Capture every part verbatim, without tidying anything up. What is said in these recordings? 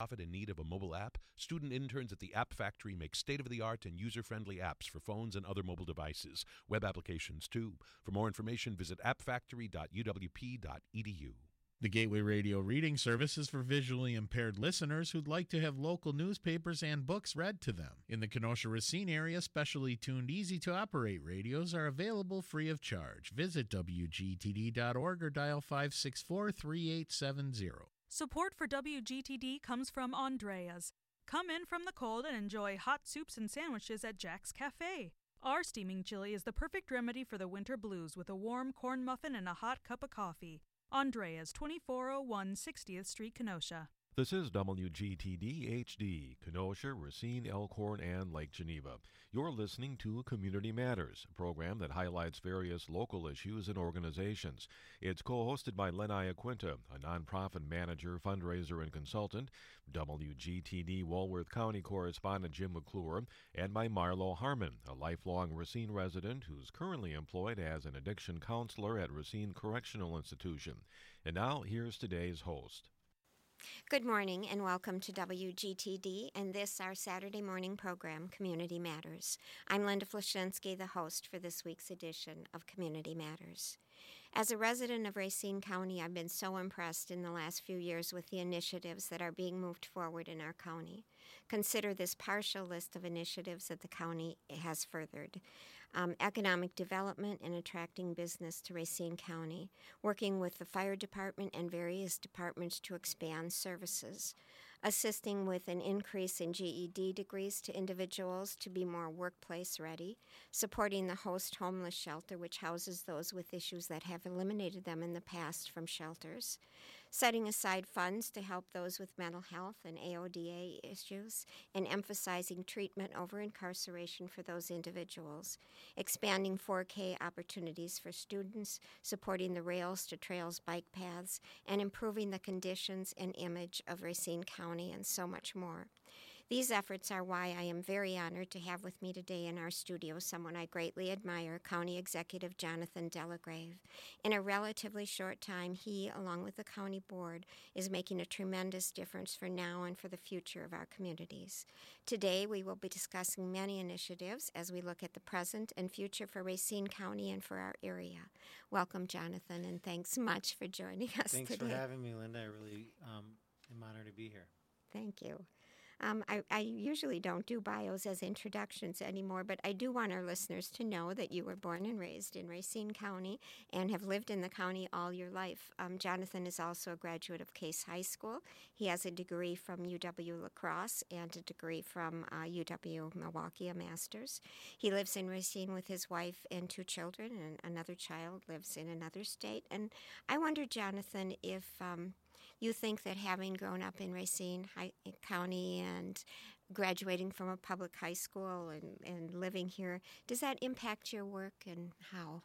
nonprofit in need of a mobile app? Student interns at the App Factory make state-of-the-art and user-friendly apps for phones and other mobile devices. Web applications, too. For more information, visit app factory dot u w p dot e d u. The Gateway Radio Reading Service is for visually impaired listeners who'd like to have local newspapers and books read to them. In the Kenosha-Racine area, specially tuned, easy-to-operate radios are available free of charge. Visit w g t d dot org or dial five six four, three eight seven zero. Support for W G T D comes from Andrea's. Come in from the cold and enjoy hot soups and sandwiches at Jack's Cafe. Our steaming chili is the perfect remedy for the winter blues with a warm corn muffin and a hot cup of coffee. Andrea's, twenty-four oh one sixtieth Street, Kenosha. This is W G T D H D, Kenosha, Racine, Elkhorn, and Lake Geneva. You're listening to Community Matters, a program that highlights various local issues and organizations. It's co-hosted by Len Iaquinta, a nonprofit manager, fundraiser, and consultant, W G T D Walworth County correspondent Jim McClure, and by Marlo Harmon, a lifelong Racine resident who's currently employed as an addiction counselor at Racine Correctional Institution. And now, here's today's host. Good morning and welcome to W G T D and this our Saturday morning program, Community Matters. I'm Linda Flashinsky, the host for this week's edition of Community Matters. As a resident of Racine County, I've been so impressed in the last few years with the initiatives that are being moved forward in our county. Consider this partial list of initiatives that the county has furthered. Um, economic development and attracting business to Racine County, working with the fire department and various departments to expand services, assisting with an increase in G E D degrees to individuals to be more workplace ready, supporting the host homeless shelter, which houses those with issues that have eliminated them in the past from shelters, setting aside funds to help those with mental health and A O D A issues, and emphasizing treatment over incarceration for those individuals, expanding four K opportunities for students, supporting the Rails to Trails bike paths, and improving the conditions and image of Racine County, and so much more. These efforts are why I am very honored to have with me today in our studio someone I greatly admire, County Executive Jonathan Delagrave. In a relatively short time, he, along with the County Board, is making a tremendous difference for now and for the future of our communities. Today, we will be discussing many initiatives as we look at the present and future for Racine County and for our area. Welcome, Jonathan, and thanks much for joining us thanks today. Thanks for having me, Linda. I really um, am honored to be here. Thank you. Um, I, I usually don't do bios as introductions anymore, but I do want our listeners to know that you were born and raised in Racine County and have lived in the county all your life. Um, Jonathan is also a graduate of Case High School. He has a degree from U W La Crosse and a degree from uh, U W Milwaukee, a master's. He lives in Racine with his wife and two children, and another child lives in another state. And I wonder, Jonathan, if... Um, You think that having grown up in Racine high, County and graduating from a public high school and, and living here, does that impact your work, and how?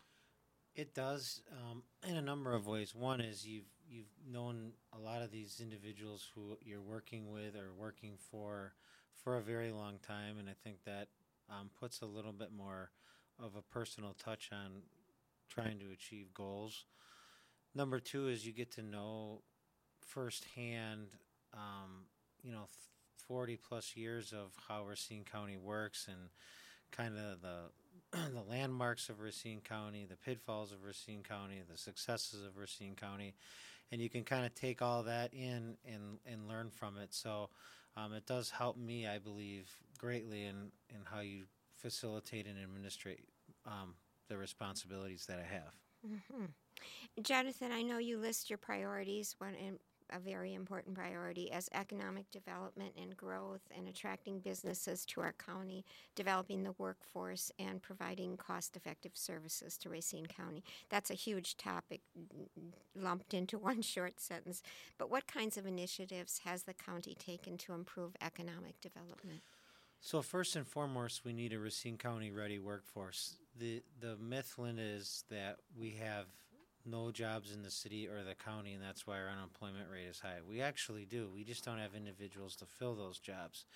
It does um, in a number of ways. One is you've you've known a lot of these individuals who you're working with or working for for a very long time, and I think that um, puts a little bit more of a personal touch on trying to achieve goals. Number two is you get to know firsthand, um, you know, forty plus years of how Racine County works and kind of the the landmarks of Racine County, the pitfalls of Racine County, the successes of Racine County, and you can kind of take all that in and, and learn from it. So um, it does help me, I believe, greatly in, in how you facilitate and administrate um, the responsibilities that I have. Mm-hmm. Jonathan, I know you list your priorities, one in a very important priority as economic development and growth and attracting businesses to our county, developing the workforce, and providing cost-effective services to Racine County. That's a huge topic lumped into one short sentence. But what kinds of initiatives has the county taken to improve economic development? So first and foremost, we need a Racine County ready workforce. The the myth, Linda, is that we have no jobs in the city or the county, and that's why our unemployment rate is high. We actually do. We just don't have individuals to fill those jobs.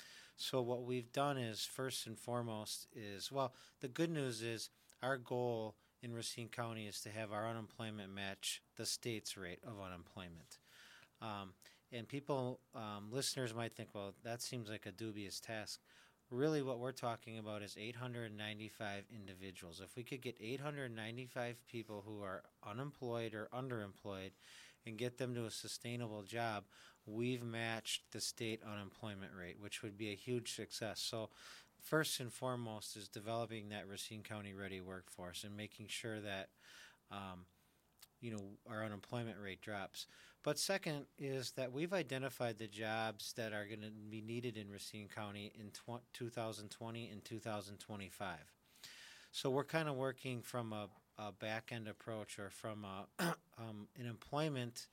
So what we've done is, first and foremost, is, well, the good news is our goal in Racine County is to have our unemployment match the state's rate of unemployment. Um, And people, um, listeners might think, well, that seems like a dubious task. Really, what we're talking about is eight hundred ninety-five individuals. If we could get eight hundred ninety-five people who are unemployed or underemployed and get them to a sustainable job, we've matched the state unemployment rate, which would be a huge success. So first and foremost is developing that Racine County ready workforce and making sure that um, you know, our unemployment rate drops. But second is that we've identified the jobs that are going to be needed in Racine County in tw- two thousand twenty and two thousand twenty-five. So we're kind of working from a, a back-end approach, or from a, um, an employment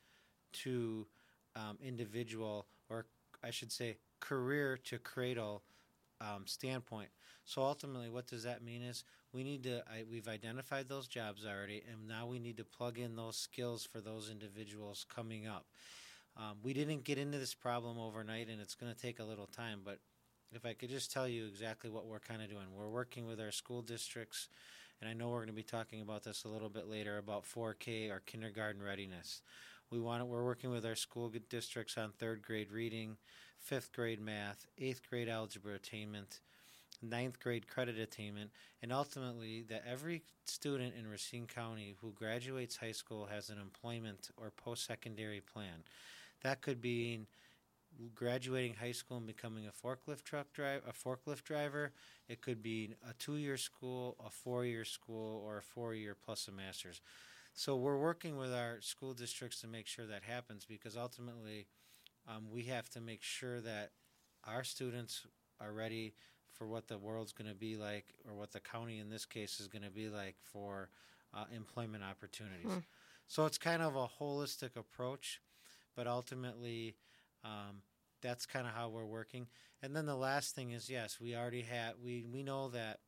to um, individual, or I should say career to cradle um, standpoint. So ultimately, what does that mean is we need to, I, we've identified those jobs already, and now we need to plug in those skills for those individuals coming up. Um, we didn't get into this problem overnight, and it's going to take a little time, but if I could just tell you exactly what we're kind of doing. We're working with our school districts, and I know we're going to be talking about this a little bit later, about four K or kindergarten readiness. We want to, we're working with our school districts on third grade reading, fifth grade math, eighth grade algebra attainment, ninth grade credit attainment, and ultimately that every student in Racine County who graduates high school has an employment or post-secondary plan. That could be graduating high school and becoming a forklift truck driver, a forklift driver. It could be a two-year school, a four-year school, or a four-year plus a master's. So we're working with our school districts to make sure that happens, because ultimately um, we have to make sure that our students are ready for what the world's going to be like, or what the county in this case is going to be like for uh, employment opportunities. Hmm. So it's kind of a holistic approach, but ultimately um, that's kind of how we're working. And then the last thing is, yes, we already have, we, we know that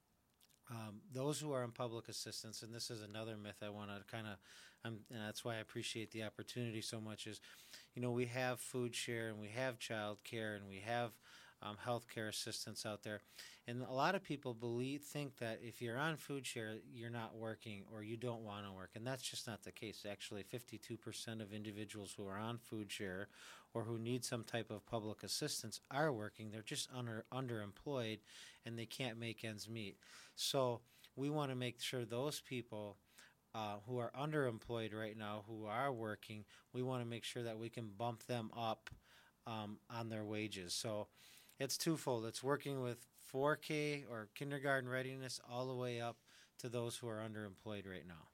um, those who are in public assistance, and this is another myth I want to kind of, um, and that's why I appreciate the opportunity so much, is, you know, we have food share and we have child care and we have Um, healthcare assistance out there, and a lot of people believe think that if you're on food share, you're not working or you don't want to work, and that's just not the case. Actually, fifty-two percent of individuals who are on food share or who need some type of public assistance are working. They're just under underemployed, and they can't make ends meet. So we want to make sure those people uh, who are underemployed right now, who are working, we want to make sure that we can bump them up um, on their wages. So it's twofold. It's working with four K or kindergarten readiness all the way up to those who are underemployed right now.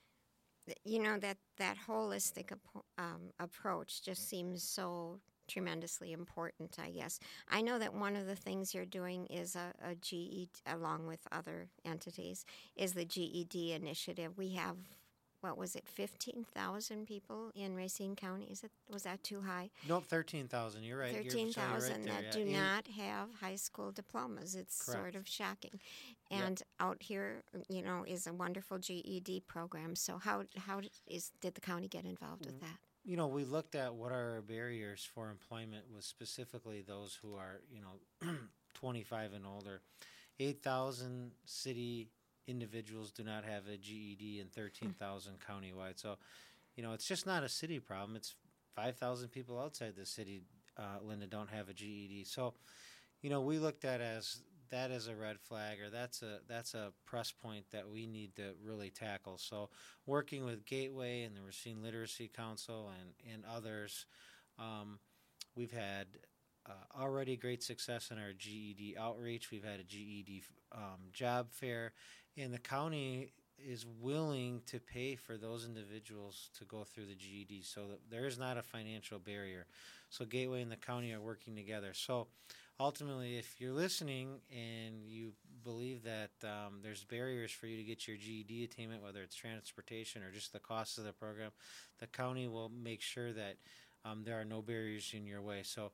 You know, that, that holistic ap- um, approach just seems so tremendously important, I guess. I know that one of the things you're doing is a, a G E D, along with other entities, is the G E D initiative. We have, what was it, fifteen thousand people in Racine County? Is it, was that too high? Nope, thirteen thousand. You're right. thirteen thousand right that yeah. do Eight. not have high school diplomas. It's Correct. sort of shocking. And yep. Out here, you know, is a wonderful G E D program. So how how is did the county get involved with that? You know, we looked at what are our barriers for employment with specifically those who are, you know, twenty-five and older. eight thousand city individuals do not have a G E D and thirteen thousand countywide. So, you know, it's just not a city problem. It's five thousand people outside the city, uh, Linda, don't have a G E D. So, you know, we looked at as that as a red flag, or that's a that's a press point that we need to really tackle. So, working with Gateway and the Racine Literacy Council and, and others, um, we've had uh, already great success in our G E D outreach. We've had a G E D um, job fair. And the county is willing to pay for those individuals to go through the G E D, so that there is not a financial barrier. So Gateway and the county are working together. So ultimately, if you're listening and you believe that um, there's barriers for you to get your G E D attainment, whether it's transportation or just the cost of the program, the county will make sure that um, there are no barriers in your way. So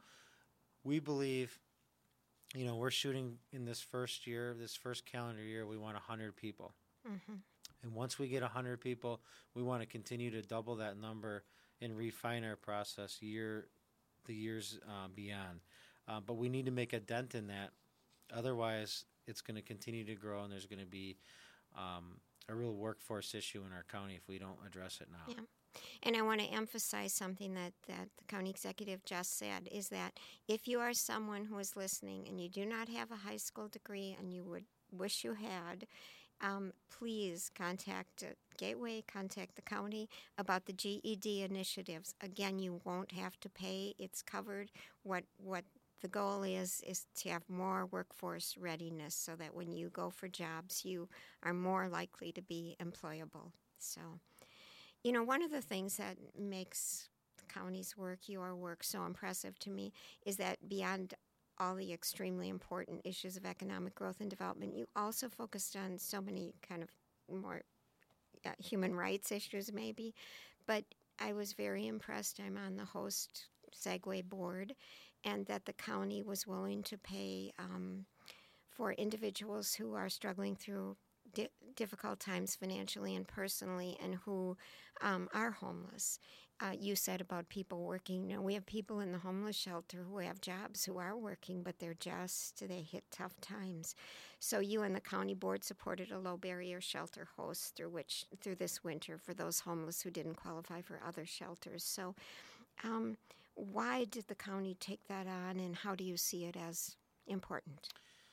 we believe, you know, we're shooting in this first year, this first calendar year, we want one hundred people. Mm-hmm. And once we get one hundred people, we want to continue to double that number and refine our process year, the years uh, beyond. Uh, but we need to make a dent in that. Otherwise, it's going to continue to grow, and there's going to be um, a real workforce issue in our county if we don't address it now. Yeah. And I want to emphasize something that, that the county executive just said, is that if you are someone who is listening and you do not have a high school degree and you would wish you had, um, please contact uh, Gateway, contact the county about the G E D initiatives. Again, you won't have to pay. It's covered. What what the goal is is to have more workforce readiness so that when you go for jobs, you are more likely to be employable. So, you know, one of the things that makes the county's work, your work, so impressive to me is that beyond all the extremely important issues of economic growth and development, you also focused on so many kind of more uh, human rights issues maybe. But I was very impressed. I'm on the host Segway board, and that the county was willing to pay um, for individuals who are struggling through di- difficult times financially and personally and who um, are homeless. Uh, you said about people working. You know, we have people in the homeless shelter who have jobs who are working, but they're just, they hit tough times. So you and the county board supported a low barrier shelter host through which, through this winter for those homeless who didn't qualify for other shelters. So um, why did the county take that on, and how do you see it as important?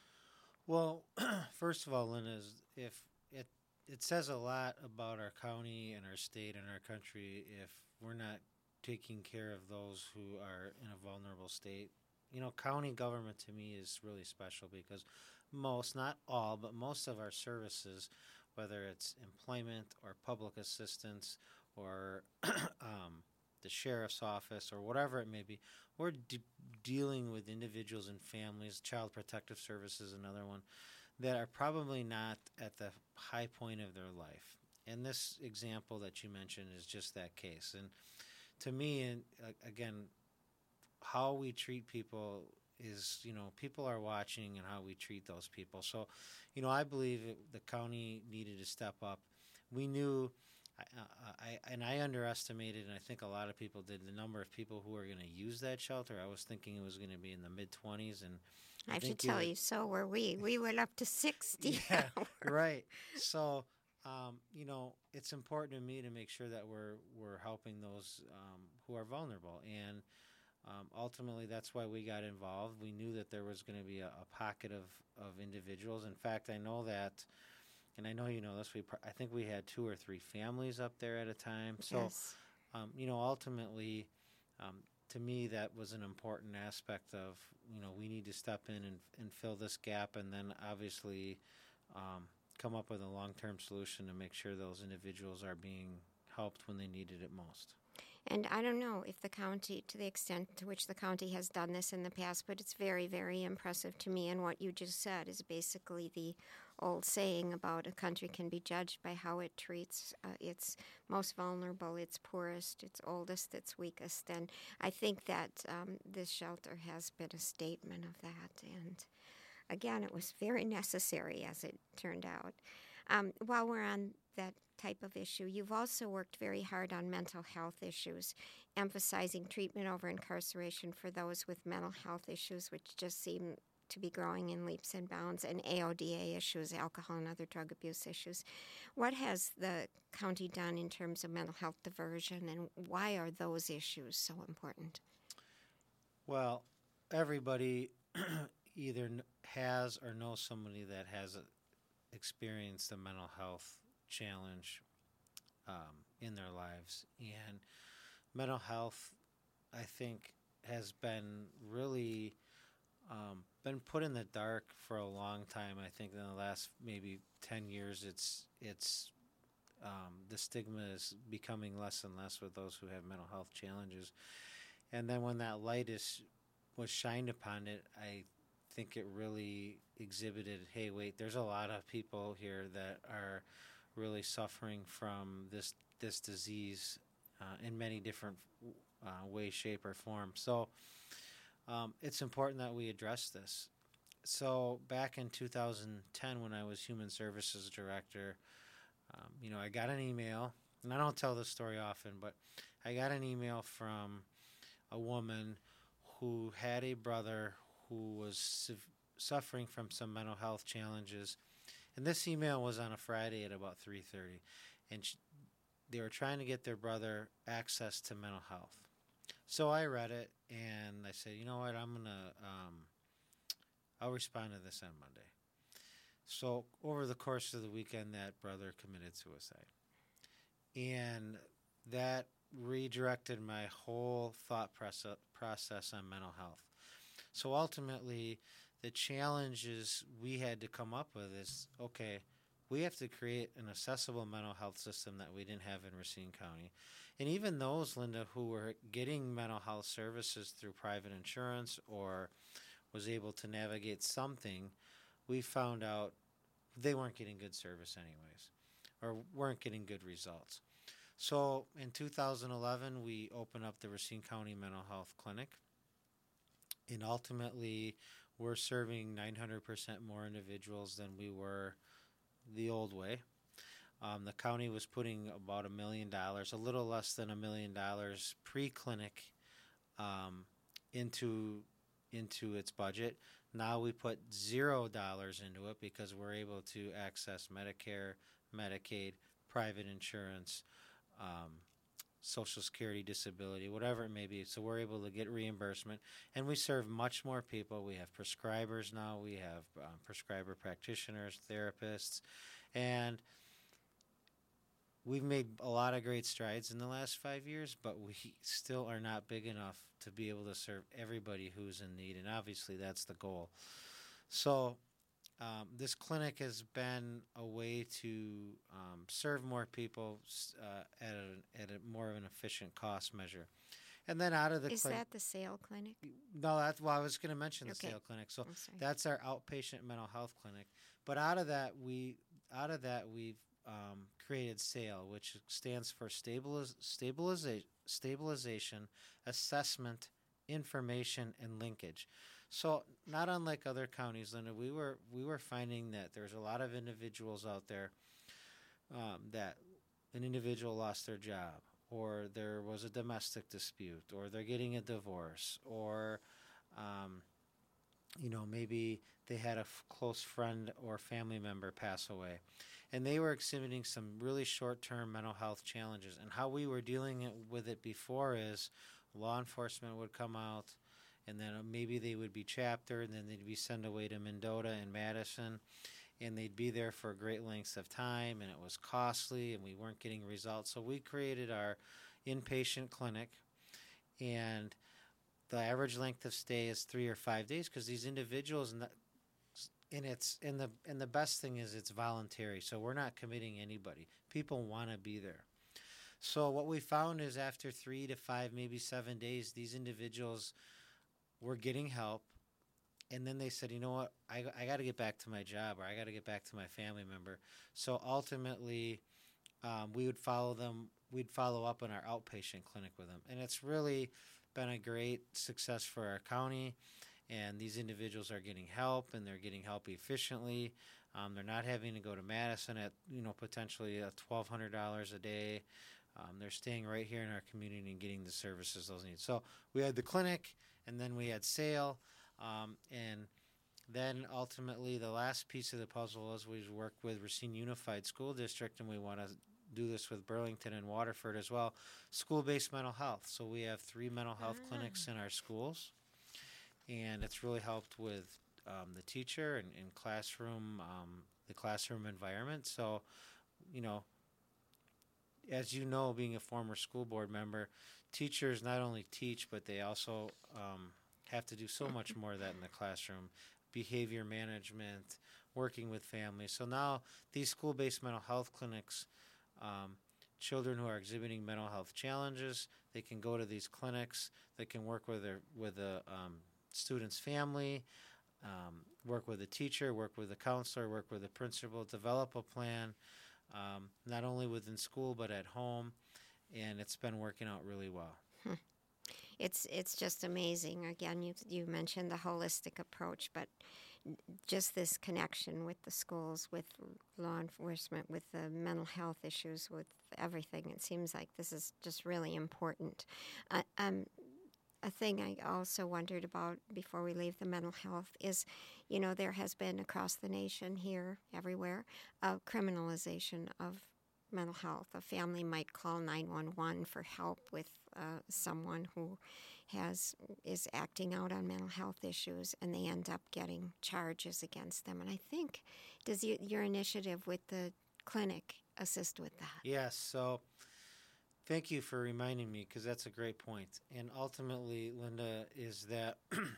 Well, first of all, Lynn, is if it it says a lot about our county and our state and our country if we're not taking care of those who are in a vulnerable state. You know, county government to me is really special because most, not all, but most of our services, whether it's employment or public assistance or um, the sheriff's office or whatever it may be, we're de- dealing with individuals and families. Child Protective Services, another one, that are probably not at the high point of their life. And this example that you mentioned is just that case. And to me, and uh, again, how we treat people is, you know, people are watching and how we treat those people. So, you know, I believe it, the county needed to step up. We knew, I, I, and I underestimated, and I think a lot of people did, the number of people who are going to use that shelter. I was thinking it was going to be in the mid-twenties, and I, I have to tell you, so were we. We went up to sixty. Yeah, right. So, um, you know, it's important to me to make sure that we're we're helping those um, who are vulnerable, and um, ultimately that's why we got involved. We knew that there was going to be a, a pocket of, of individuals. In fact, I know that, and I know you know this. We pr- I think we had two or three families up there at a time. So, yes. um, you know, ultimately. Um, To me, that was an important aspect of, you know, we need to step in and, and fill this gap, and then obviously um, come up with a long-term solution to make sure those individuals are being helped when they needed it most. And I don't know if the county, to the extent to which the county has done this in the past, but it's very, very impressive to me. And what you just said is basically the old saying about a country can be judged by how it treats uh, its most vulnerable, its poorest, its oldest, its weakest. And I think that um, this shelter has been a statement of that. And again, it was very necessary, as it turned out. Um, while we're on that type of issue, you've also worked very hard on mental health issues, emphasizing treatment over incarceration for those with mental health issues, which just seem to be growing in leaps and bounds, and A O D A issues, alcohol and other drug abuse issues. What has the county done in terms of mental health diversion, and why are those issues so important? Well, everybody either has or knows somebody that has a, experienced a mental health challenge um, in their lives. And mental health, I think, has been really um, been put in the dark for a long time. I think in the last maybe ten years, it's it's um, the stigma is becoming less and less with those who have mental health challenges. And then when that light is was shined upon it, I think it really exhibited, hey, wait, there's a lot of people here that are really suffering from this this disease uh, in many different uh, ways, shape, or form. So um, it's important that we address this. So back in two thousand ten, when I was Human Services Director, um, you know, I got an email, and I don't tell this story often, but I got an email from a woman who had a brother who was su- suffering from some mental health challenges. And this email was on a Friday at about three thirty. And she, they were trying to get their brother access to mental health. So I read it and I said, you know what, I'm gonna um, I'll respond to this on Monday. So over the course of the weekend, that brother committed suicide, and that redirected my whole thought process on mental health. So ultimately, the challenges we had to come up with is, okay, we have to create an accessible mental health system that we didn't have in Racine County. And even those, Linda, who were getting mental health services through private insurance or was able to navigate something, we found out they weren't getting good service anyways, or weren't getting good results. So in two thousand eleven, we opened up the Racine County Mental Health Clinic, and ultimately we're serving nine hundred percent more individuals than we were the old way. Um, the county was putting about a million dollars, a little less than a million dollars pre-clinic um, into into its budget. Now we put zero dollars into it because we're able to access Medicare, Medicaid, private insurance, um, Social Security, disability, whatever it may be. So we're able to get reimbursement, and we serve much more people. We have prescribers now. We have um, prescriber practitioners, therapists, and we've made a lot of great strides in the last five years, but we still are not big enough to be able to serve everybody who's in need, and obviously that's the goal. So um, this clinic has been a way to um, serve more people uh, at, a, at a more of an efficient cost measure. And then out of the Is clinic... that the SAIL clinic? No, that's, well, I was going to mention the Okay. SAIL clinic. So I'm sorry. that's our outpatient mental health clinic. But out of that, we out of that we've um, created SAIL, which stands for Stabiliz- Stabiliza- Stabilization, Assessment, Information, and Linkage. So not unlike other counties, Linda, we were we were finding that there's a lot of individuals out there um, that an individual lost their job, or there was a domestic dispute, or they're getting a divorce, or um, you know, maybe they had a f- close friend or family member pass away, and they were exhibiting some really short-term mental health challenges. And how we were dealing it, with it before is law enforcement would come out, and then maybe they would be chaptered, and then they'd be sent away to Mendota and Madison, and they'd be there for great lengths of time, and it was costly, and we weren't getting results. So we created our inpatient clinic, and the average length of stay is three or five days because these individuals, and it's and the and the best thing is it's voluntary, so we're not committing anybody. People want to be there. So what we found is after three to five, maybe seven days, these individuals were getting help, and then they said, you know what, I, I got to get back to my job, or I got to get back to my family member. So ultimately, um, we would follow them. We'd follow up in our outpatient clinic with them, and it's really been a great success for our county. And these individuals are getting help, and they're getting help efficiently. Um, they're not having to go to Madison at, you know, potentially uh, twelve hundred dollars a day. Um, they're staying right here in our community and getting the services those need. So we had the clinic, and then we had SAIL, um, and then ultimately the last piece of the puzzle was we work with Racine Unified School District, and we want to do this with Burlington and Waterford as well, school-based mental health. So we have three mental health Ah. clinics in our schools, and it's really helped with um, the teacher and, and classroom, um, the classroom environment. So, you know, as you know, being a former school board member, teachers not only teach, but they also um, have to do so much more of that in the classroom, behavior management, working with families. So now these school-based mental health clinics, um, children who are exhibiting mental health challenges, they can go to these clinics. They can work with their with a um, student's family, um, work with a teacher, work with a counselor, work with a principal, develop a plan, um, not only within school but at home, and it's been working out really well. It's it's just amazing. Again, you you mentioned the holistic approach, but just this connection with the schools, with law enforcement, with the mental health issues, with everything. It seems like this is just really important. Uh, um, a thing I also wondered about before we leave the mental health is, you know, there has been across the nation here, everywhere, a criminalization of mental health. A family might call nine one one for help with uh, someone who has is acting out on mental health issues, and they end up getting charges against them. And I think, does you, your initiative with the clinic assist with that? Yes, so thank you for reminding me, because that's a great point. And ultimately, Linda, is that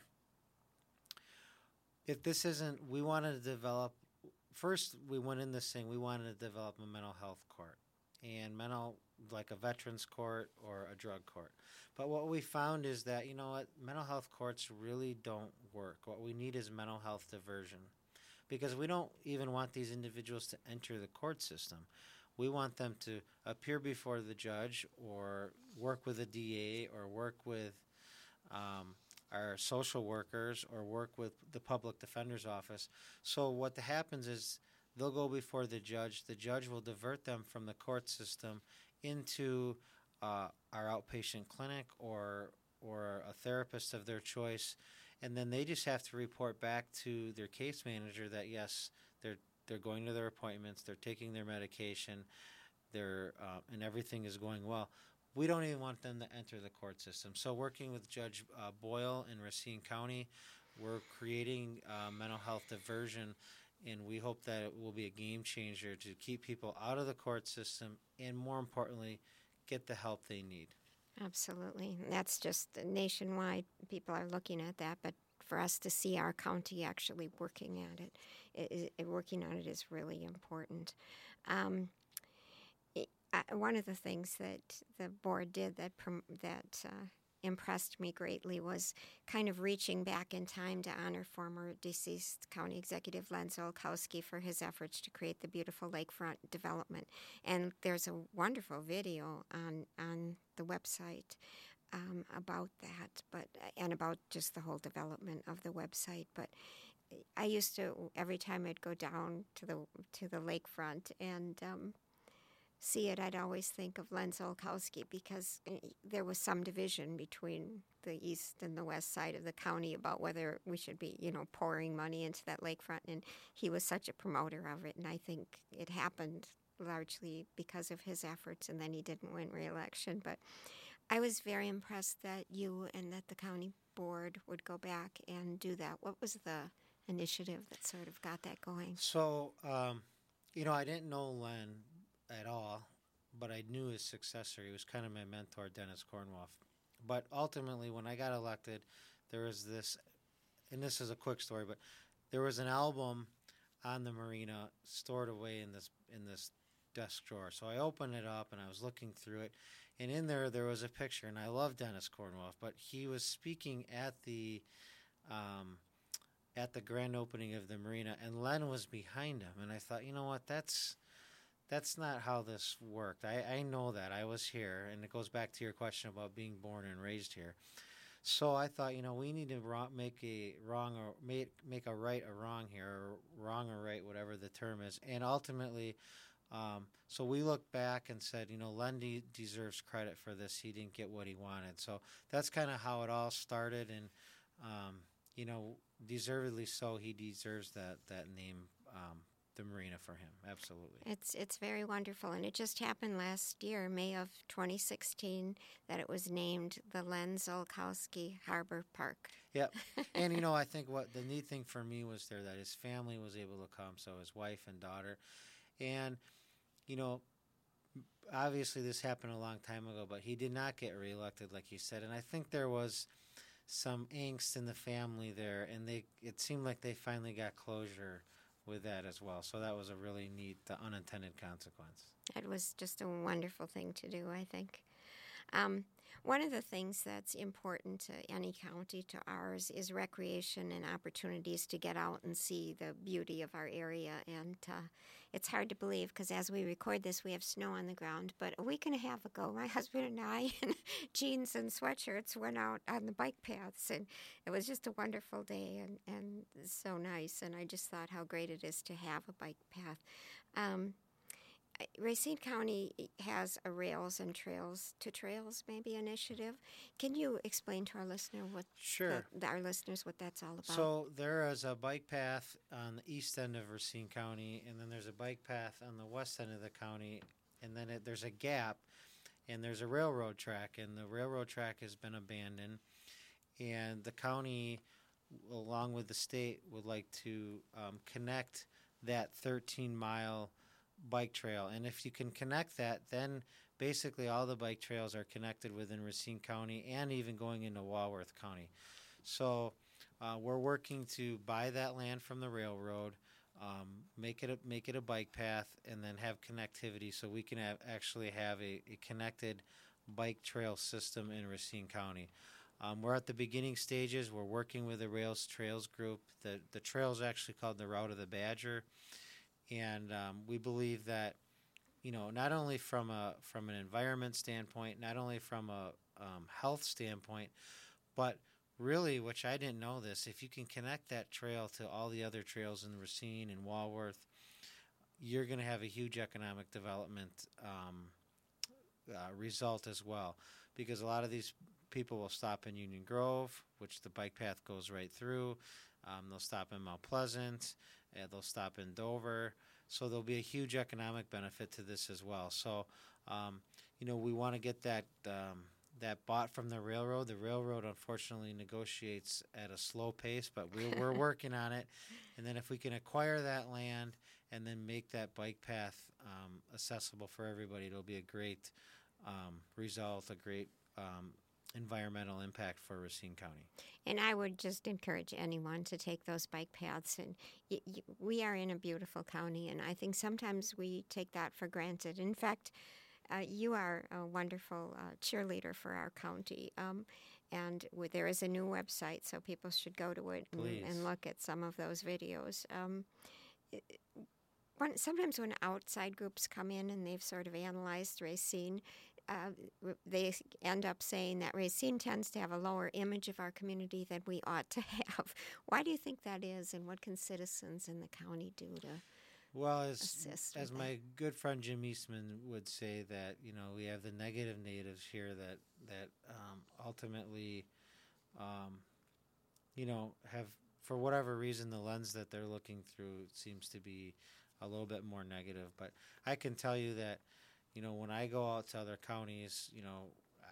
if this isn't, we wanted to develop, first we went in this thing, we wanted to develop a mental health court, and mental, like a veterans court or a drug court. But what we found is that, you know what, mental health courts really don't work. What we need is mental health diversion, because we don't even want these individuals to enter the court system. We want them to appear before the judge or work with a D A or work with um, our social workers or work with the public defender's office. So what happens is they'll go before the judge. The judge will divert them from the court system into uh, our outpatient clinic or or a therapist of their choice, and then they just have to report back to their case manager that yes, they're they're going to their appointments, they're taking their medication, they're uh, and everything is going well. We don't even want them to enter the court system. So working with Judge uh, Boyle in Racine County, we're creating uh, mental health diversion, and we hope that it will be a game changer to keep people out of the court system and, more importantly, get the help they need. Absolutely. That's just nationwide. People are looking at that, but for us to see our county actually working at it, it, it working on it is really important. Um, it, I, one of the things that the board did that prom- that uh, impressed me greatly was kind of reaching back in time to honor former deceased County Executive Len Zolkowski for his efforts to create the beautiful lakefront development. And there's a wonderful video on on the website um, about that, but and about just the whole development of the website. But I used to, every time I'd go down to the to the lakefront and um, see it, I'd always think of Len Zolkowski, because there was some division between the east and the west side of the county about whether we should be, you know, pouring money into that lakefront, and he was such a promoter of it, and I think it happened largely because of his efforts, and then he didn't win re-election. But I was very impressed that you and that the county board would go back and do that. What was the initiative that sort of got that going? So, um, you know, I didn't know Len at all, but I knew his successor. He was kind of my mentor, Dennis Kornwolf. But ultimately, when I got elected, there was this, and this is a quick story, but there was an album on the marina stored away in this in this desk drawer. So I opened it up, and I was looking through it, and in there, there was a picture, and I love Dennis Kornwolf, but he was speaking at the um, at the grand opening of the marina, and Len was behind him, and I thought, you know what, that's That's not how this worked. I, I know that. I was here, and it goes back to your question about being born and raised here. So I thought, you know, we need to wrong, make a wrong or make, make a right or wrong here, or wrong or right, whatever the term is. And ultimately, um, so we looked back and said, you know, Len de- deserves credit for this. He didn't get what he wanted. So that's kind of how it all started, and, um, you know, deservedly so, he deserves that, that name, um, the marina, for him. Absolutely. It's it's very wonderful, and it just happened last year, May of twenty sixteen, that it was named the Len Zolkowski Harbor Park. Yep. And, you know, I think what the neat thing for me was there that his family was able to come, so his wife and daughter. And, you know, obviously this happened a long time ago, but he did not get reelected, like you said. And I think there was some angst in the family there, and they it seemed like they finally got closure with that as well. So that was a really neat uh, unintended consequence. It was just a wonderful thing to do, I think. Um, one of the things that's important to any county, to ours, is recreation and opportunities to get out and see the beauty of our area. And uh, it's hard to believe, because as we record this, we have snow on the ground. But a week and a half ago, my husband and I, in jeans and sweatshirts, went out on the bike paths. And it was just a wonderful day and, and so nice. And I just thought how great it is to have a bike path. Um, Racine County has a Rails and Trails to Trails maybe initiative. Can you explain to our listener what Sure. that, our listeners what that's all about? So there is a bike path on the east end of Racine County, and then there's a bike path on the west end of the county, and then it, there's a gap, and there's a railroad track, and the railroad track has been abandoned, and the county, along with the state, would like to um, connect that thirteen mile bike trail. And if you can connect that, then basically all the bike trails are connected within Racine County and even going into Walworth County. So uh, we're working to buy that land from the railroad, um, make it a, make it a bike path, and then have connectivity so we can have, actually have a, a connected bike trail system in Racine County. Um, we're at the beginning stages. We're working with the Rails Trails group. The the trail is actually called the Route of the Badger, and um, we believe that, you know, not only from a from an environment standpoint, not only from a um, health standpoint, but really, which I didn't know this, if you can connect that trail to all the other trails in Racine and Walworth, you're going to have a huge economic development um, uh, result as well, because a lot of these people will stop in Union Grove, which the bike path goes right through. Um, they'll stop in Mount Pleasant. Uh, they'll stop in Dover. So there'll be a huge economic benefit to this as well. So, um, you know, we want to get that um, that bought from the railroad. The railroad, unfortunately, negotiates at a slow pace, but we're, we're working on it. And then if we can acquire that land and then make that bike path um, accessible for everybody, it'll be a great um, result, a great um environmental impact for Racine County. And I would just encourage anyone to take those bike paths. And y- y- we are in a beautiful county, and I think sometimes we take that for granted. In fact, uh, you are a wonderful uh, cheerleader for our county. Um, and w- there is a new website, so people should go to it and, and look at some of those videos. Um, it, when, sometimes when outside groups come in and they've sort of analyzed Racine, Uh, they end up saying that Racine tends to have a lower image of our community than we ought to have. Why do you think that is, and what can citizens in the county do to well, as, assist as with my that? good friend Jim Eastman would say, that, you know, we have the negative natives here that, that um, ultimately, um, you know, have, for whatever reason, the lens that they're looking through seems to be a little bit more negative. But I can tell you that, you know, when I go out to other counties, you know,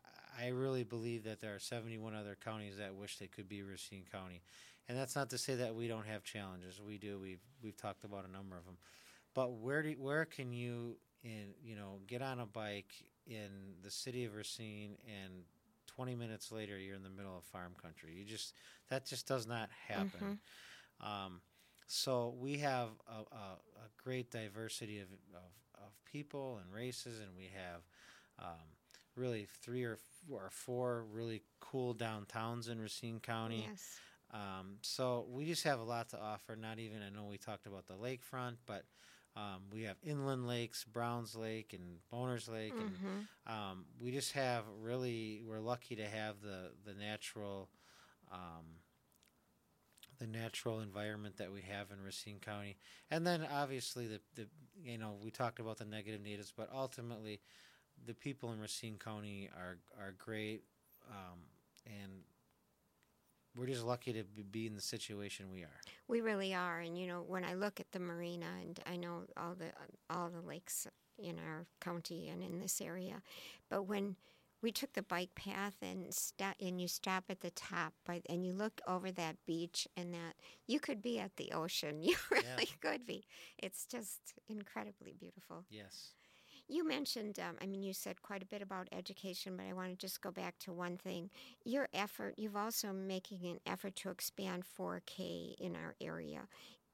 I really believe that there are seventy-one other counties that wish they could be Racine County. And that's not to say that we don't have challenges. We do. We've we've talked about a number of them. But where do where can you in you know get on a bike in the city of Racine and twenty minutes later you're in the middle of farm country? You just that just does not happen. Mm-hmm. Um, so we have a, a, a great diversity of, of of people and races, and we have um, really three or four, or four really cool downtowns in Racine County. Yes. Um, so we just have a lot to offer. Not even, I know we talked about the lakefront, but um, we have inland lakes, Browns Lake and Boners Lake, Mm-hmm. and um, we just have really, we're lucky to have the the natural. Um, the natural environment that we have in Racine County. And then obviously the, the you know, we talked about the negative natives, but ultimately the people in Racine County are are great, um, and we're just lucky to be in the situation we are. We really are. And, you know, when I look at the marina, and I know all the all the lakes in our county and in this area, but when we took the bike path and sta- and you stop at the top by, and you look over that beach, and that you could be at the ocean. You really Yeah. could be. It's just incredibly beautiful. Yes. You mentioned, um, I mean, you said quite a bit about education, but I want to just go back to one thing. Your effort, you've also making an effort to expand four K in our area.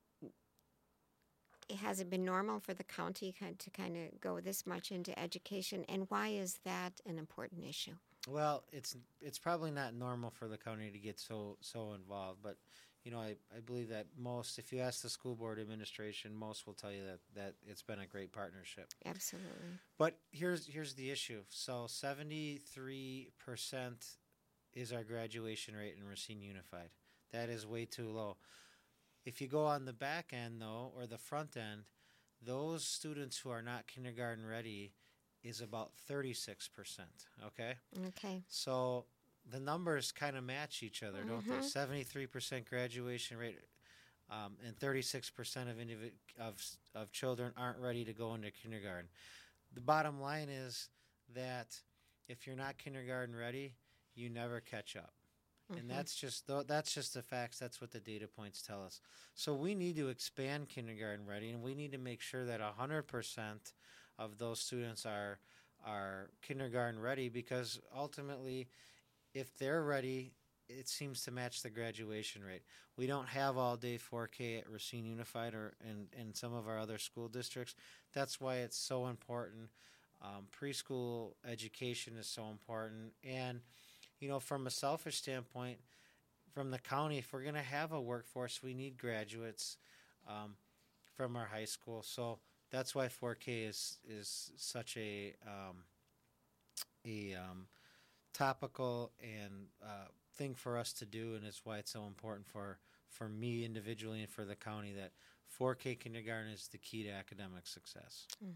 Has it been normal for the county kind to kind of go this much into education, and why is that an important issue? Well, it's it's probably not normal for the county to get so so involved, but you know, I, I believe that most, if you ask the school board administration, most will tell you that, that it's been a great partnership. Absolutely. But here's here's the issue. So seventy-three percent is our graduation rate in Racine Unified. That is way too low. If you go on the back end, though, or the front end, those students who are not kindergarten ready is about thirty-six percent, okay? Okay. So the numbers kind of match each other, don't they? Mhm. seventy-three percent graduation rate, um, and thirty-six percent of, individ- of of children aren't ready to go into kindergarten. the bottom line is that if you're not kindergarten ready, you never catch up. Mm-hmm. And that's just that's just the facts. That's what the data points tell us. So we need to expand kindergarten ready, and we need to make sure that one hundred percent of those students are are kindergarten ready, because ultimately, if they're ready, it seems to match the graduation rate. We don't have all-day four K at Racine Unified or in, in some of our other school districts. That's why it's so important. Um, preschool education is so important. And, you know, from a selfish standpoint, from the county, if we're going to have a workforce, we need graduates um, from our high school. So that's why four K is is such a um, a um, topical and uh, thing for us to do, and it's why it's so important for for me individually and for the county that four K kindergarten is the key to academic success. Mm.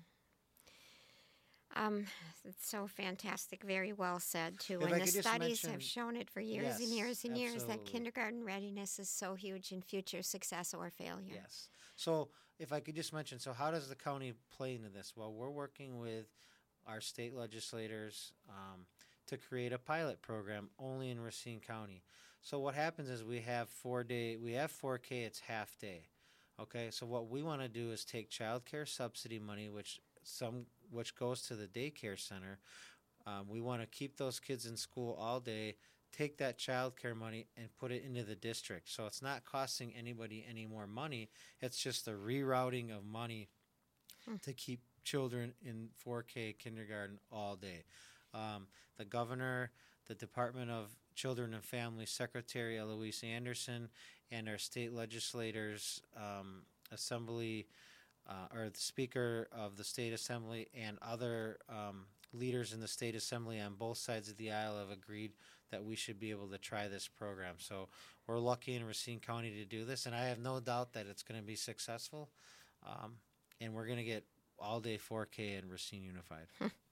Um, it's so fantastic. Very well said, too. If and I the studies mention, have shown it for years yes, and years and years absolutely. that kindergarten readiness is so huge in future success or failure. Yes. So if I could just mention, so how does the county play into this? Well, we're working with our state legislators um, to create a pilot program only in Racine County. So what happens is we have four day, we have four K, it's half day. Okay, so what we want to do is take child care subsidy money, which some which goes to the daycare center. Um, we want to keep those kids in school all day, take that child care money and put it into the district. So it's not costing anybody any more money. It's just a rerouting of money hmm. to keep children in four K kindergarten all day. Um, the governor, the Department of Children and Family Secretary Eloise Anderson, and our state legislators, um, assembly, uh, or the Speaker of the State Assembly, and other um, leaders in the State Assembly on both sides of the aisle have agreed that we should be able to try this program. So we're lucky in Racine County to do this, and I have no doubt that it's going to be successful, um, and we're going to get all-day four K in Racine Unified.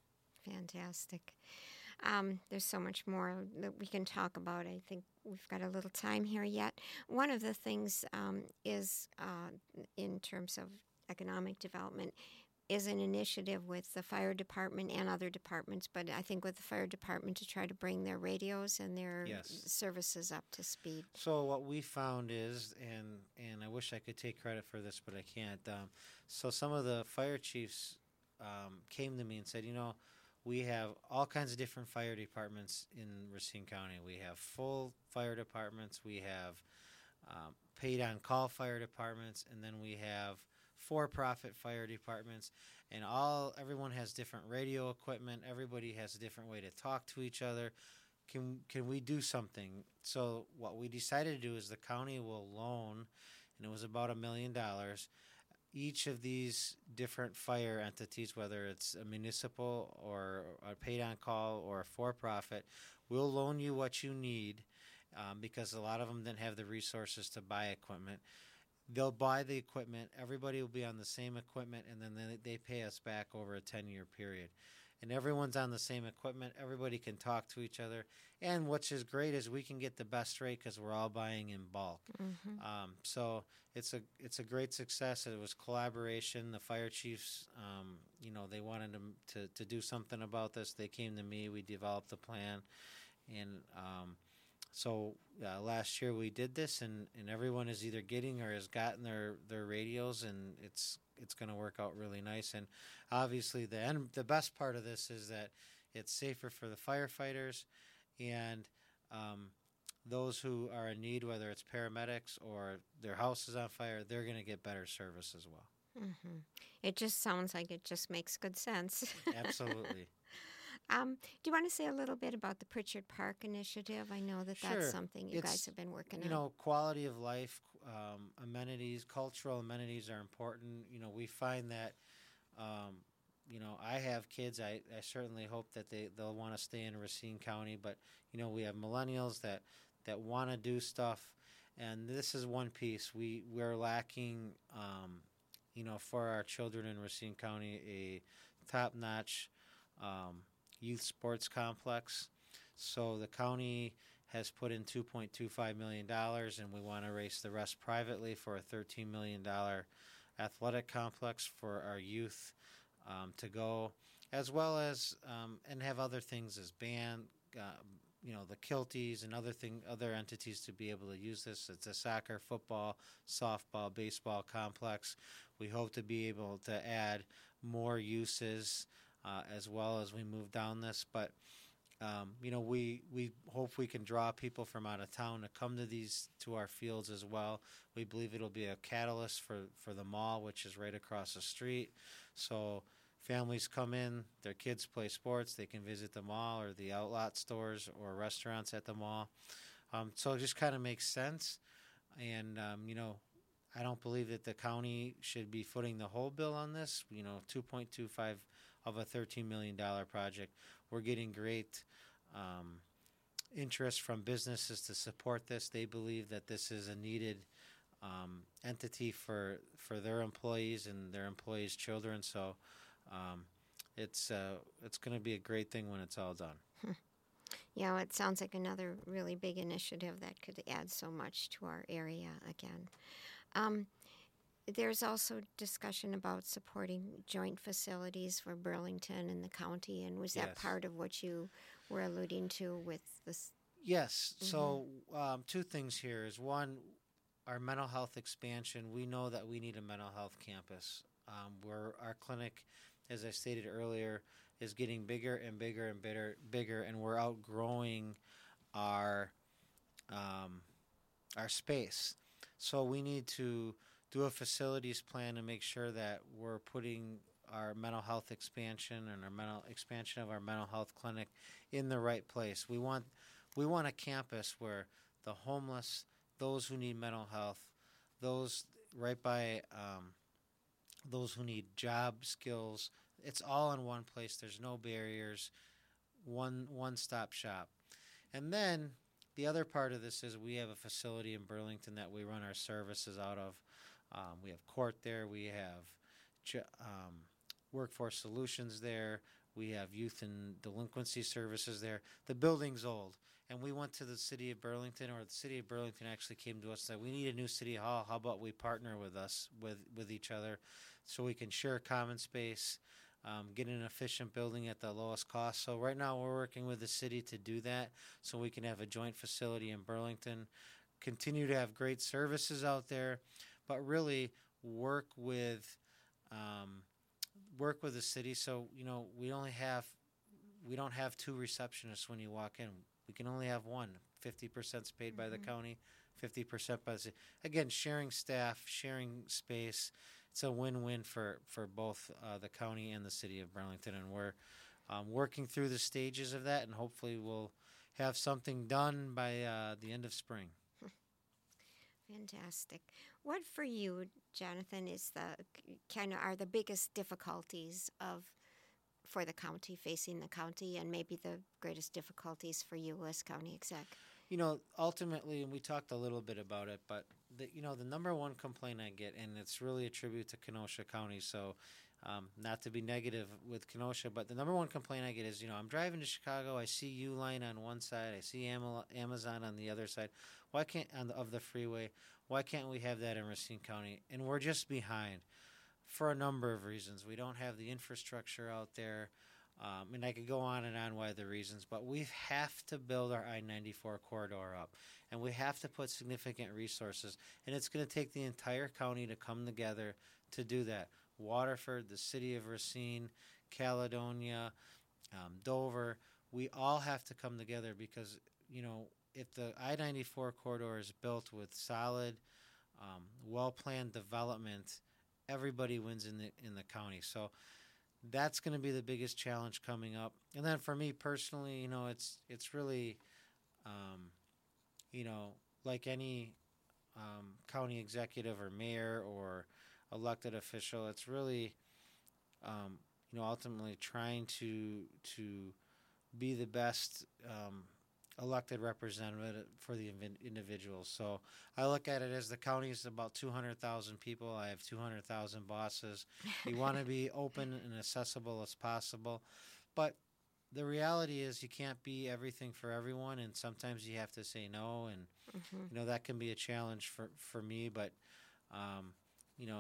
Fantastic. Um, there's so much more that we can talk about. I think we've got a little time here yet. One of the things um, is, uh, in terms of economic development, is an initiative with the fire department and other departments, but I think with the fire department to try to bring their radios and their yes. services up to speed. So what we found is, and and I wish I could take credit for this, but I can't. Um, so some of the fire chiefs um, came to me and said, you know, we have all kinds of different fire departments in Racine County. We have full fire departments. We have um, paid-on-call fire departments, and then we have for-profit fire departments. And all everyone has different radio equipment. Everybody has a different way to talk to each other. Can can we do something? So what we decided to do is the county will loan, and it was about a million dollars. Each of these different fire entities, whether it's a municipal or a paid-on-call or a for-profit, will loan you what you need um, because a lot of them didn't have the resources to buy equipment. They'll buy the equipment. Everybody will be on the same equipment, and then they, they pay us back over a ten-year period. And everyone's on the same equipment. Everybody can talk to each other. And what's is great is we can get the best rate because we're all buying in bulk. Mm-hmm. Um, so it's a it's a great success. It was collaboration. The fire chiefs, um, you know, they wanted to, to to do something about this. They came to me. We developed a plan, and um, so uh, last year we did this, and, and everyone is either getting or has gotten their, their radios, and it's it's going to work out really nice. And obviously the end, the best part of this is that it's safer for the firefighters and um, those who are in need, whether it's paramedics or their house is on fire, they're going to get better service as well. Mm-hmm. It just sounds like it just makes good sense. Absolutely. Um, do you want to say a little bit about the Pritchard Park initiative? I know that sure. that's something you it's, guys have been working you on. You know, quality of life, um, amenities, cultural amenities are important. You know, we find that, um, you know, I have kids. I, I certainly hope that they, they'll want to stay in Racine County. But, you know, we have millennials that, that want to do stuff. And this is one piece. We, we're lacking, um, you know, for our children in Racine County, a top-notch um youth sports complex. So the county has put in two point two five million dollars, and we want to raise the rest privately for a thirteen million dollars athletic complex for our youth um, to go. as well as um, and have other things as band, uh, you know, the Kilties and other thing, other entities to be able to use this. It's a soccer, football, softball, baseball complex. We hope to be able to add more uses uh, as well as we move down this. But um, you know, we we hope we can draw people from out of town to come to these to our fields as well. We believe it'll be a catalyst for for the mall, which is right across the street. So families come in, their kids play sports, they can visit the mall or the outlet stores or restaurants at the mall. Um, so it just kind of makes sense. And, um, you know, I don't believe that the county should be footing the whole bill on this. You know, two point two five of a thirteen million dollars project. We're getting great um, interest from businesses to support this. They believe that this is a needed um, entity for, for their employees and their employees' children. So, Um, it's uh, it's going to be a great thing when it's all done. Hmm. Yeah, well, it sounds like another really big initiative that could add so much to our area again. Um, there's also discussion about supporting joint facilities for Burlington and the county, and was that Yes. part of what you were alluding to with this? Yes. So um, two things here is one, our mental health expansion. We know that we need a mental health campus. Um, where our clinic, as I stated earlier, is getting bigger and bigger and bigger, bigger, and we're outgrowing our um, our space. So we need to do a facilities plan to make sure that we're putting our mental health expansion and our mental expansion of our mental health clinic in the right place. We want we want a campus where the homeless, those who need mental health, those right by um, those who need job skills, it's all in one place. There's no barriers, one one-stop shop. And then the other part of this is we have a facility in Burlington that we run our services out of. Um, we have court there. We have jo- um, workforce solutions there. We have youth and delinquency services there. The building's old. And we went to the city of Burlington, or the city of Burlington actually came to us and said, we need a new city hall. How about we partner with us, with, with each other, so we can share common space, um, get an efficient building at the lowest cost. So right now we're working with the city to do that so we can have a joint facility in Burlington, continue to have great services out there, but really work with um, work with the city. So, you know, we only have we don't have two receptionists when you walk in. We can only have one. fifty percent is paid mm-hmm. by the county, fifty percent by the city. Again, sharing staff, sharing space. It's a win-win for, for both uh, the county and the city of Burlington. And we're um, working through the stages of that, and hopefully we'll have something done by uh, the end of spring. Fantastic. What for you, Jonathan, is the kind of are the biggest difficulties of for the county, facing the county, and maybe the greatest difficulties for you as county exec? You know, ultimately, and we talked a little bit about it, but the, you know, the number one complaint I get, and it's really a tribute to Kenosha County, so um, not to be negative with Kenosha, but the number one complaint I get is, you know, I'm driving to Chicago, I see Uline on one side, I see Am- Amazon on the other side. Why can't on the, of the freeway? Why can't we have that in Racine County? And we're just behind for a number of reasons. We don't have the infrastructure out there. Um, and I could go on and on why the reasons, but we have to build our I ninety-four corridor up, and we have to put significant resources, and it's going to take the entire county to come together to do that. Waterford, the city of Racine, Caledonia, um, Dover, we all have to come together because, you know, if the I ninety-four corridor is built with solid, um, well-planned development, everybody wins in the in the county. So that's going to be the biggest challenge coming up. And then for me personally, you know, it's it's really, um, you know, like any um, county executive or mayor or elected official, it's really, um, you know, ultimately trying to to be the best um, elected representative for the individuals. So I look at it as the county is about two hundred thousand people. I have two hundred thousand bosses. You want to be open and accessible as possible. But the reality is you can't be everything for everyone, and sometimes you have to say no, and mm-hmm. you know that can be a challenge for, for me. But, um, you know,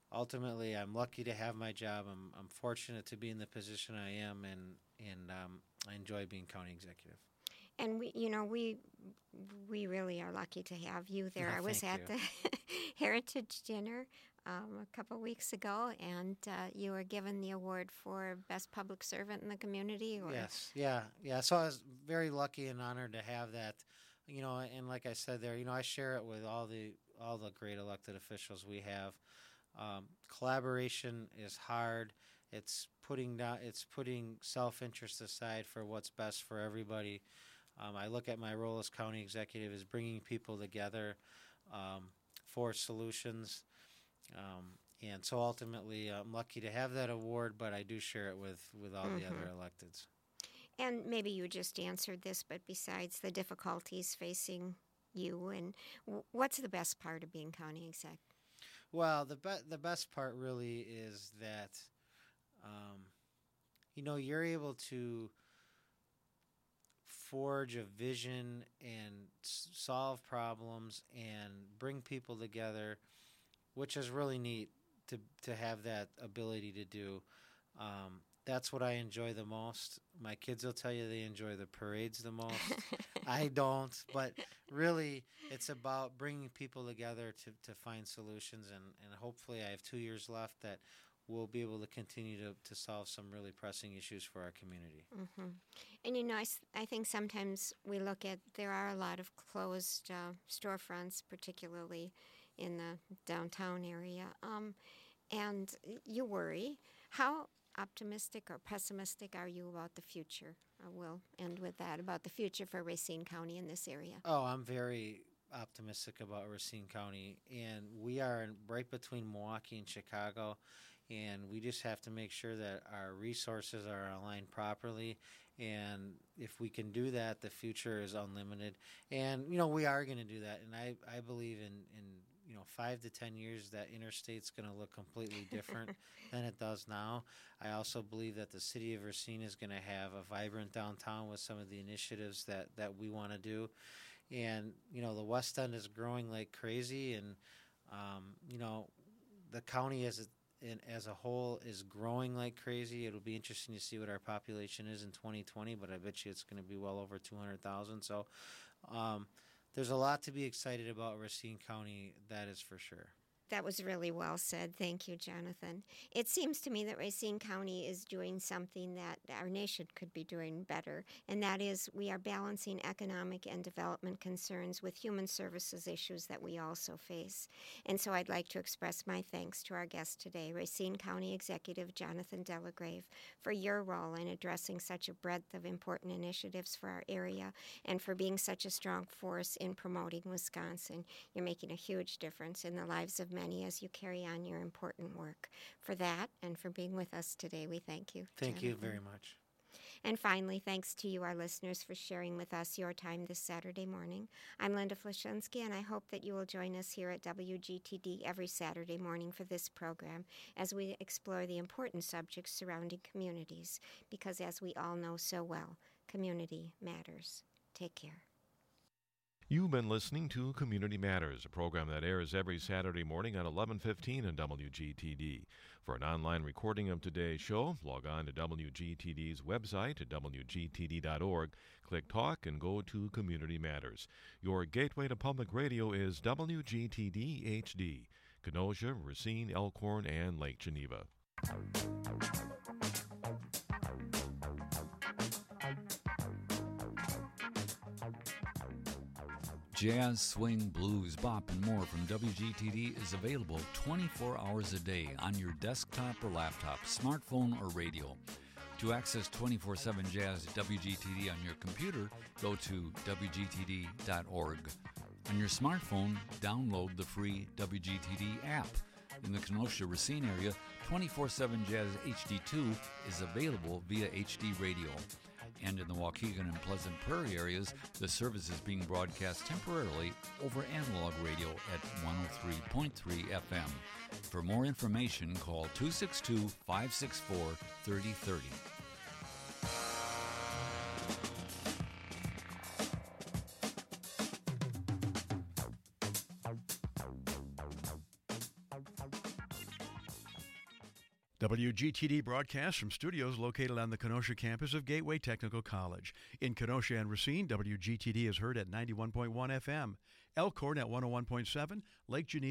ultimately, I'm lucky to have my job. I'm I'm fortunate to be in the position I am, and and um, I enjoy being county executive. And we, you know, we we really are lucky to have you there. Oh, I was thank at you. the Heritage Dinner um, a couple weeks ago, and uh, you were given the award for best public servant in the community. Or Yes, yeah, yeah. So I was very lucky and honored to have that. You know, and like I said there, you know, I share it with all the all the great elected officials we have. Um, collaboration is hard. It's putting down. It's putting self-interest aside for what's best for everybody. Um, I look at my role as county executive as bringing people together um, for solutions, um, and so ultimately, I'm lucky to have that award. But I do share it with with all the other electeds. And maybe you just answered this, but besides the difficulties facing you, and w- what's the best part of being county exec? Well, the be- the best part really is that, um, you know, you're able to forge a vision and s- solve problems and bring people together, which is really neat to to have that ability to do. Um, that's what I enjoy the most. My kids will tell you they enjoy the parades the most. I don't, but really, it's about bringing people together to, to find solutions, and, and hopefully I have two years left that we'll be able to continue to, to solve some really pressing issues for our community. Mm-hmm. And you know, I, s- I think sometimes we look at, there are a lot of closed uh, storefronts, particularly in the downtown area, um, and you worry. How optimistic or pessimistic are you about the future? I will end with that, about the future for Racine County in this area. Oh, I'm very optimistic about Racine County, and we are in- right between Milwaukee and Chicago, and we just have to make sure that our resources are aligned properly. And if we can do that, the future is unlimited. And you know, we are going to do that. And I, I believe in, in you know five to ten years that interstate's going to look completely different than it does now. I also believe that the city of Racine is going to have a vibrant downtown with some of the initiatives that, that we want to do. And you know, the West End is growing like crazy, and um, you know, the county as a in, as a whole is growing like crazy. It'll be interesting to see what our population is in twenty twenty, but I bet you it's going to be well over two hundred thousand. So um, there's a lot to be excited about Racine County, that is for sure. That was really well said. Thank you, Jonathan. It seems to me that Racine County is doing something that our nation could be doing better, and that is we are balancing economic and development concerns with human services issues that we also face. And so I'd like to express my thanks to our guest today, Racine County Executive Jonathan Delagrave, for your role in addressing such a breadth of important initiatives for our area and for being such a strong force in promoting Wisconsin. You're making a huge difference in the lives of many as you carry on your important work. For that and for being with us today, we thank you. Thank Jonathan. you very much. And finally, thanks to you, our listeners, for sharing with us your time this Saturday morning. I'm Linda Flashinsky, and I hope that you will join us here at W G T D every Saturday morning for this program as we explore the important subjects surrounding communities, because as we all know so well, community matters. Take care. You've been listening to Community Matters, a program that airs every Saturday morning at eleven fifteen on W G T D. For an online recording of today's show, log on to W G T D's website at W G T D dot org, click Talk, and go to Community Matters. Your gateway to public radio is W G T D H D, Kenosha, Racine, Elkhorn, and Lake Geneva. Jazz, swing, blues, bop, and more from W G T D is available twenty-four hours a day on your desktop or laptop, smartphone, or radio. To access twenty-four seven Jazz W G T D on your computer, go to W G T D dot org. On your smartphone, download the free W G T D app. In the Kenosha Racine area, twenty-four seven Jazz H D two is available via H D radio. And in the Waukegan and Pleasant Prairie areas, the service is being broadcast temporarily over analog radio at one oh three point three F M. For more information, call two six two, five six four, three oh three oh. W G T D broadcasts from studios located on the Kenosha campus of Gateway Technical College. In Kenosha and Racine, W G T D is heard at ninety-one point one F M, Elkhorn at one oh one point seven, Lake Geneva